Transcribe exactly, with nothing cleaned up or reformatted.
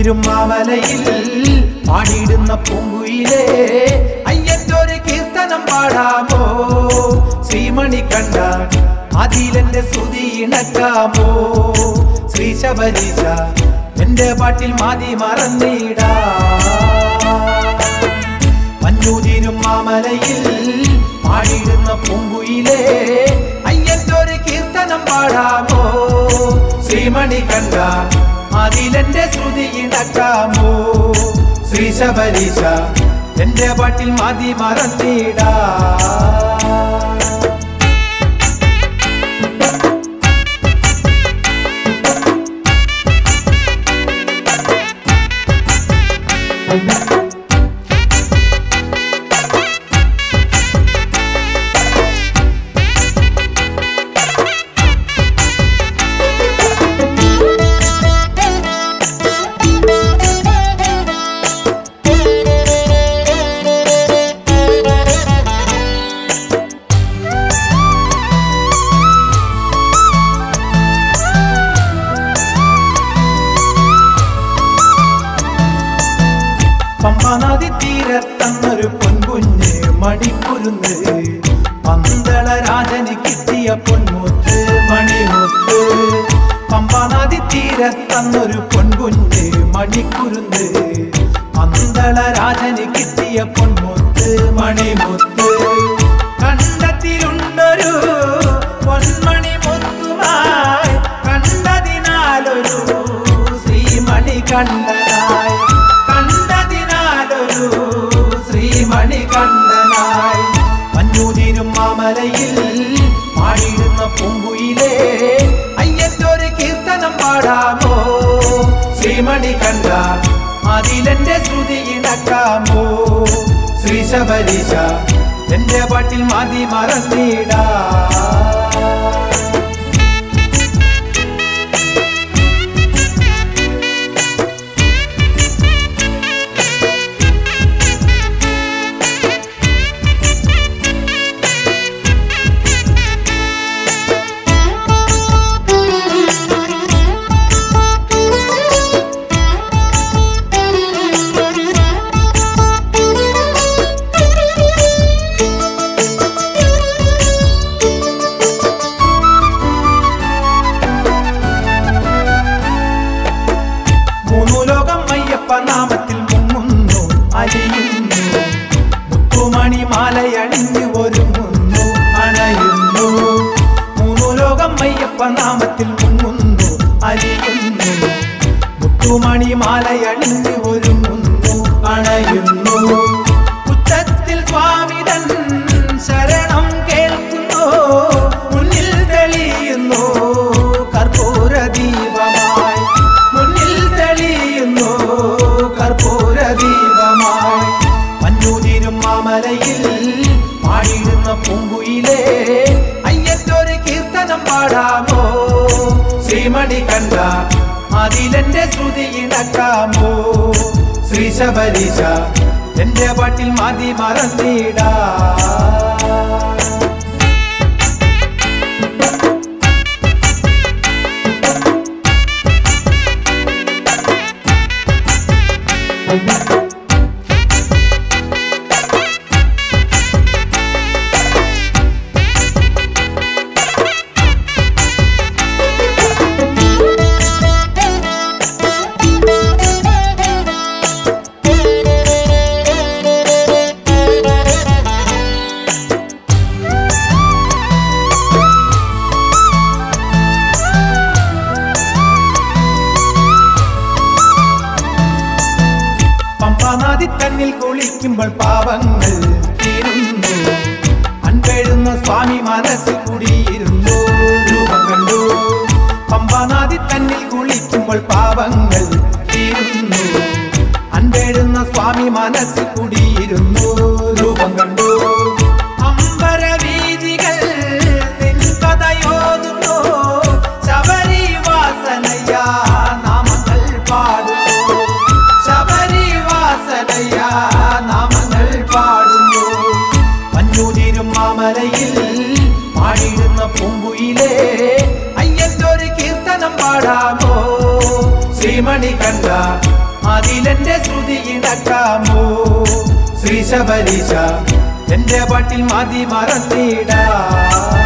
മഞ്ഞുതിരും മാമലയിൽ പാടിയിടുന്ന പൂങ്കുയിലേ അയ്യന്റെ ഒരു കീർത്തനം പാടാമോ? ശ്രീമണി കണ്ട അതിലെന്റെ ശ്രുതി ഇണക്കാമോ? ശ്രീ ശബരീശ എന്റെ പാട്ടിൽ മാതി മറന്നിടാ. മഞ്ഞുതിരും മാമലയിൽ പാടിയിടുന്ന പൂങ്കുയിലേ അയ്യന്റെ ഒരു കീർത്തനം പാടാമോ? ശ്രീമണി കണ്ട അതിലെന്റെ ശ്രുതി ഇണക്കാമോ? ശ്രീ ശബരീശ എന്റെ പാട്ടിൽ മാതി മറന്നിടാ. പമ്പനദി തീരത്തന്നൊരു പൊൻകുഞ്ഞ് മണിക്കുരുന്ന് പന്തള രാജന് കിട്ടിയ പൊന്മുത്ത് മണിമുത്ത്. പമ്പനദി തീരത്തന്നൊരു പൊൻകുഞ്ഞ് മണിക്കുരുന്ന് പന്തള രാജന് കിട്ടിയ പൊന്മുത്ത് മണിമുത്ത്. കണ്ടത്തിലുണ്ടൊരു പൊന്മണി മുത്തുമായി കണ്ടതിനാലൊരു ശ്രീമണി കണ്ടനായി ശ്രീമണി കണ്ടനായി. മഞ്ഞുതിരും മാമലയിൽ പാടിയിടുന്ന പൂങ്കുയിലേ അയ്യന്റെ ഒരു കീർത്തനം പാടാമോ? ശ്രീമണി കണ്ട അതിലെന്റെ ശ്രുതി ഇണക്കാമോ? ശ്രീ ശബരീശ എന്റെ പാട്ടിൽ മാതി മറന്നിടാ. നാമത്തിൽ മുങ്ങുന്നു അലിയുന്നു മുത്തുമണി മാലയണിഞ്ഞു ഒരുങ്ങുന്നു അണയുന്നു. മൂന്നു ലോകം അയ്യപ്പ നാമത്തിൽ മുങ്ങുന്നു അലിയുന്നു മുത്തുമണി മാലയണിഞ്ഞു ഒരുങ്ങുന്നു അണയുന്നു. ഉച്ചത്തിൽ സ്വാമിതൻ ശരണം കേൾക്കുന്നു മുന്നിൽ തെളിയുന്നു കർപ്പൂര ദീപമായി മുന്നിൽ തെളിയുന്നു കർപ്പൂര ദീപമായി. മഞ്ഞുതിരും മാമലയിൽ പാടിയിടുന്ന പൂങ്കുയിലേ അയ്യന്റെ ഒരു കീർത്തനം പാടാമോ? ശ്രീമണി കണ്ട അതിലെന്റെ ശ്രുതി ഇണക്കാമോ? ശ്രീ ശബരീശ എന്റെ പാട്ടിൽ മാതി മറന്നിടാ. പമ്പനദി തന്നിൽ കുളിക്കുമ്പോൾ പാപങ്ങൾ തീരുന്നു അൻപെഴുന്ന സ്വാമി മനസ്സിൽ കുടിയിരുന്നു രൂപം കണ്ടു. പമ്പനദി തന്നിൽ കുളിക്കുമ്പോൾ പാപങ്ങൾ തീരുന്നു അൻപെഴുന്ന സ്വാമി മനസ്സിൽ കുടിയിരുന്നു രൂപം കണ്ടു. അമ്പരവീതികൾ നിൻ കഥയോതുന്നു ശബരി വാസനയാ നാമങ്ങൾ പാടുന്നു ശബരി വാസനയാ നാമങ്ങൾ പാടുന്നു. മഞ്ഞുതിരും മാമലയിൽ പാടിയിടുന്ന പൂങ്കുയിലേ അയ്യന്റെ ഒരു കീർത്തനം പാടാമോ? ശ്രീമണി കണ്ട അതിലെന്റെ ശ്രുതി ഇണക്കാമോ ശ്രീ ശബരീശ എന്റെ പാട്ടിൽ മതി മറന്നിടാ